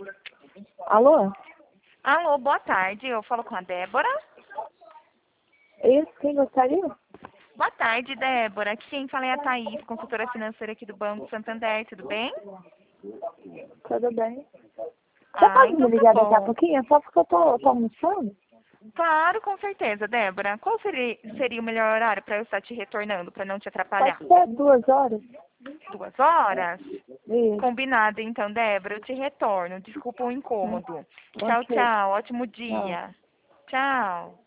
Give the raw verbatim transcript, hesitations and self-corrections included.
Alô? Alô, boa tarde. Eu falo com a Débora. Isso, quem gostaria? Boa tarde, Débora. Aqui quem fala é a Thaís, consultora financeira aqui do Banco Santander. Tudo bem? Tudo bem. Você Ah, pode me então tá ligar daqui a bom. pouquinho? É só porque eu tô, tô almoçando? Claro, com certeza, Débora. Qual seria, seria o melhor horário para eu estar te retornando, para não te atrapalhar? Pode ser duas horas? Duas horas? Isso. Combinado, então, Débora. Eu te retorno. Desculpa o incômodo. Tchau, Ok. tchau. Ótimo Tchau. dia. Tchau.